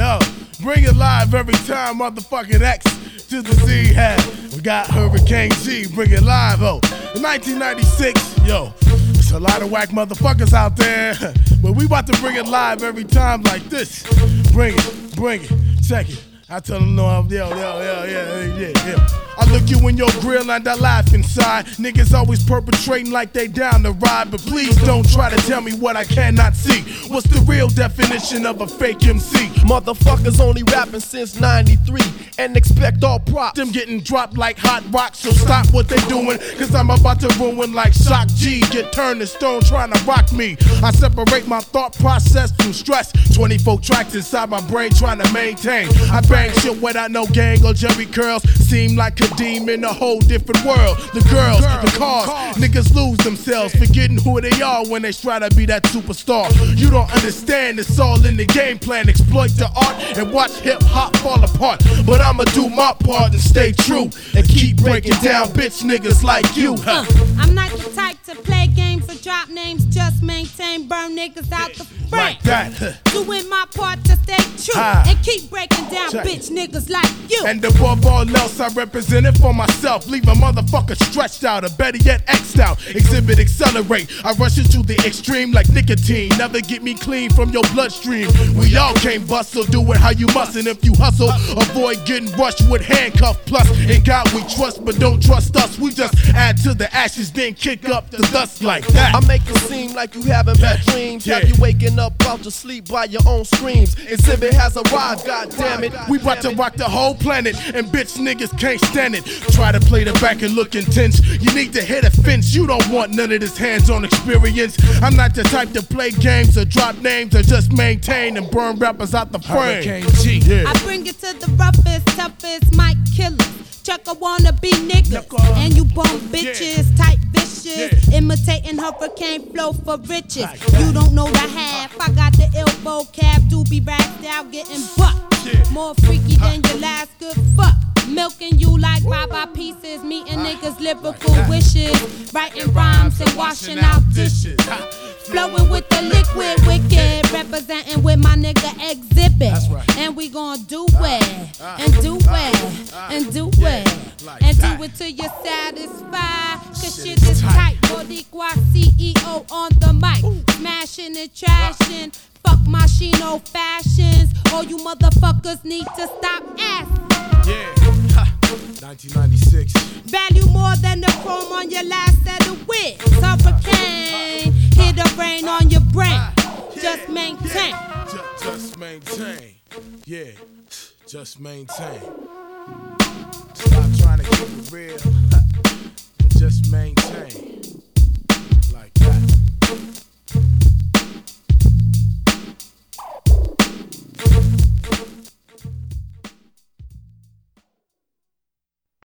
Yo, bring it live every time motherfucking X to the Z hat. We got Hurricane G, bring it live, oh. In 1996, yo, there's a lot of whack motherfuckers out there, but we about to bring it live every time like this. Bring it, check it. I tell them no, yeah. I look you in your grill and I laugh inside. Niggas always perpetrating like they down to ride, but please don't try to tell me what I cannot see. What's the real definition of a fake MC? Motherfuckers only rapping since 93 and expect all props. Them getting dropped like hot rocks, so stop what they doing, cause I'm about to ruin like Shock G. Get turned to stone trying to rock me. I separate my thought process from stress. 24 tracks inside my brain trying to maintain. I bang shit without no gang or Jerry curls. Seem like Kadeem in a whole different world. The girls, the cars, niggas lose themselves, forgetting who they are when they try to be that superstar. You don't understand, it's all in the game plan. Exploit the art and watch hip hop fall apart. But I'ma do my part and stay true and keep breaking down bitch niggas like you. I'm not the type to play games or drop names, just maintain, burn niggas out the frame. Like that. Doing my part to stay true and keep breaking down bitch niggas like you. And above all else, I represent it for myself. Leave a motherfucker stretched out, or better yet, X'd out. Exhibit, accelerate. I rush into the extreme like nicotine. Never get me clean from your bloodstream. We all can't bust, so do it how you must. And if you hustle, avoid getting rushed with handcuffs. Plus, in God we trust, but don't trust us. We just add to the ashes, then kick up the dust like that. I make it seem like you having bad dreams. Have you waking up out your sleep by your own screams. Exhibit has arrived, goddammit. We about to rock the whole planet, and bitch niggas can't stand it. Try to play the back and look intense. You need to hit a fence, you don't want none of this hands-on experience. I'm not the type to play games or drop names or just maintain and burn rappers out the frame. Hurricane G, yeah. I bring it to the roughest, toughest mic killers. Chuck a wannabe niggas, and you bum bitches, tight vicious, imitating Hurricane flow for riches. You don't know the half, I got the ill vocab, doobie rap style getting bucked. More freaky than your last good fuck. Milking you like bye-bye pieces, meeting niggas' lyrical wishes, writing rhymes and washing out dishes. Flowing with the liquid wicked, representing with my nigga Exhibit. And we gon' do it, and do it, and do it, and do it till you're satisfied. Cause shit is tight, Boricua CEO on the mic, smashing and trashing. Fuck my Chino fashions. All you motherfuckers need to stop asking. Yeah, 1996. Value more than the chrome on your last set of wigs. Hurricane, hit the rain on your brain. Just maintain. Just maintain. Yeah, just maintain. Stop trying to keep it real. Just maintain.